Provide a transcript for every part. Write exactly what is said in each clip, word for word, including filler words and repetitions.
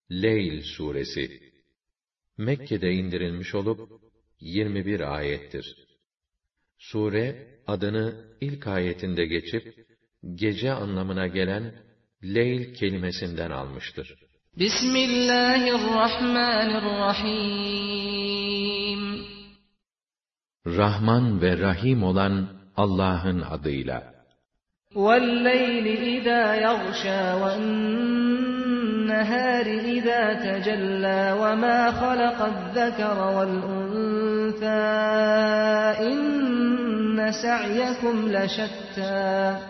Leyl suresi Mekke'de indirilmiş olup yirmi bir ayettir. Sure adını ilk ayetinde geçip gece anlamına gelen Leyl kelimesinden almıştır. Bismillahirrahmanirrahim. Rahman ve Rahim olan Allah'ın adıyla. وَاللَّيْلِ إِذَا يَغْشَى وَالنَّهَارِ إِذَا تَجَلَّى وَمَا خَلَقَ الذَّكَرَ وَالْأُنثَى إِنَّ سَعْيَكُمْ لَشَتَّى.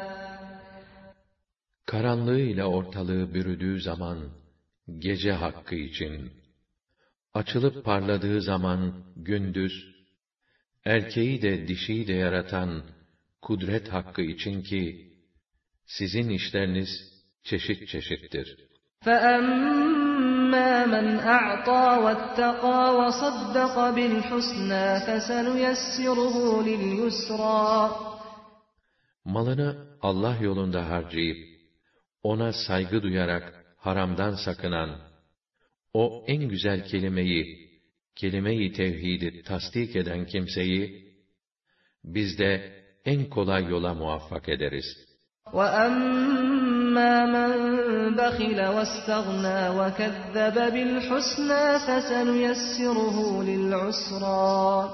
Karanlığıyla ortalığı bürüdüğü zaman gece hakkı için, açılıp parladığı zaman gündüz, erkeği de dişiyi de yaratan kudret hakkı için ki, sizin işleriniz çeşit çeşittir. فَأَمَّا مَنْ أَعْطَى وَاتَّقَى وَصَدَّقَ بِالْحُسْنَى فَسَنُيَسِّرُهُ لِلْيُسْرَى. Malını Allah yolunda harcayıp, ona saygı duyarak haramdan sakınan, o en güzel kelimeyi, kelime-i tevhidi tasdik eden kimseyi, biz de en kolay yola muvaffak ederiz. وَأَمَّا مَنْ بَخِلَ وَاسْتَغْنَى وَكَذَّبَ بِالْحُسْنَى فَسَنُيَسِّرُهُ لِلْعُسْرَى.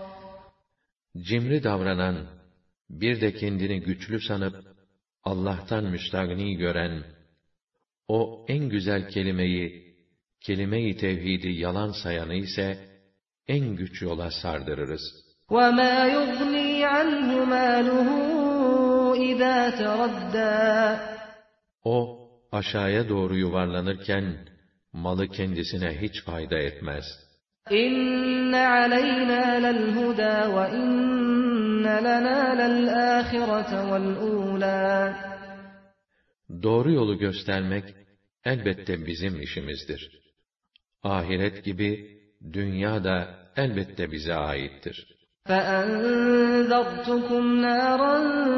Cimri davranan, bir de kendini güçlü sanıp, Allah'tan müstagni gören, o en güzel kelimeyi, kelime-i tevhidi yalan sayanı ise, en güç yola sardırırız. وَمَا يُغْنِي عَنْهُ مَالُهُ إِذَا تَرَدَّى. O, aşağıya doğru yuvarlanırken, malı kendisine hiç fayda etmez. إِنَّ عَلَيْنَا لَلْهُدَى وَإِنَّ لَنَا لَلْآخِرَةَ وَالْأُولَى. Doğru yolu göstermek, elbette bizim işimizdir. Ahiret gibi, dünya da elbette bize aittir. فَأَنذَرْتُكُمْ نَارًا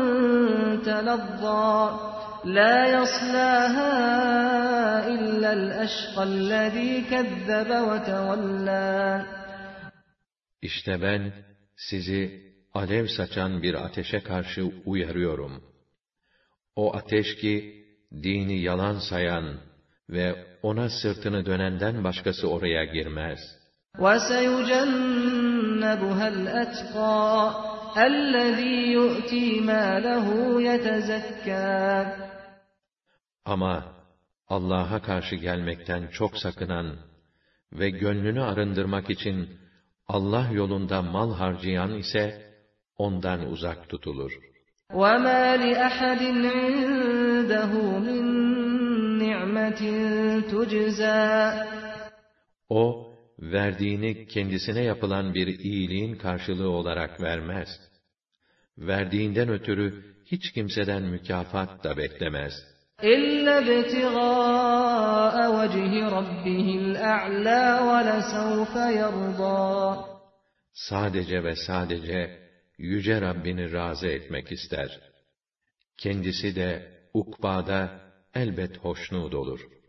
تَلَظَّى لَا يَصْلَاهَا إِلَّا الْأَشْقَى الَّذِي كَذَّبَ وَتَوَلَّى. İşte ben, sizi alev saçan bir ateşe karşı uyarıyorum. O ateş ki, dini yalan sayan ve ona sırtını dönenden başkası oraya girmez. وَسَيُجَنَّبُهَا الْأَتْقَى الَّذِي يُؤْتِي مَالَهُ يَتَزَكَّى. Ama Allah'a karşı gelmekten çok sakınan ve gönlünü arındırmak için Allah yolunda mal harcayan ise ondan uzak tutulur. وَمَا لِأَحَدٍ عِندَهُ مِنْ نِعْمَةٍ تُجْزَى. O, verdiğini kendisine yapılan bir iyiliğin karşılığı olarak vermez. Verdiğinden ötürü hiç kimseden mükafat da beklemez. إِلَّا ابْتِغَاءَ وَجْهِ رَبِّهِ الْأَعْلَى وَلَسَوْفَ يَرْضَى. Sadece ve sadece Yüce Rabbini razı etmek ister. Kendisi de ukbada elbet hoşnut olur.